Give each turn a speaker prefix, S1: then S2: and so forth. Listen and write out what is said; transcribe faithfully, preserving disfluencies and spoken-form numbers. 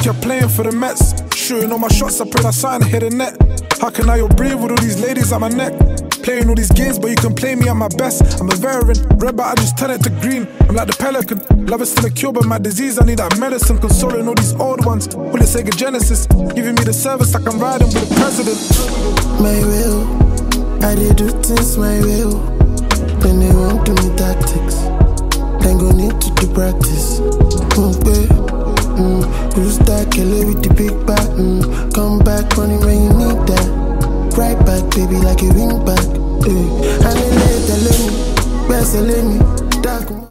S1: you're playing for the Mets. Shooting all my shots, I pray that something hit the net. How can I breathe with all these ladies at my neck? Playing all these games, but you can play me at my best. I'm a veteran, red but I just turn it to green. I'm like the pelican, love is still a cure, but my disease, I need that medicine. Consoling all these old ones, will it Sega Genesis? Giving me the service like I'm riding with the president.
S2: My will, I did do things my will. When they won't do me tactics, then go need to do practice. Okay. Mm, you start killing with the big bat. Mm, come back running when you need that. Right back, baby, like a wing back. Eh. And they later let me, best let me. Dark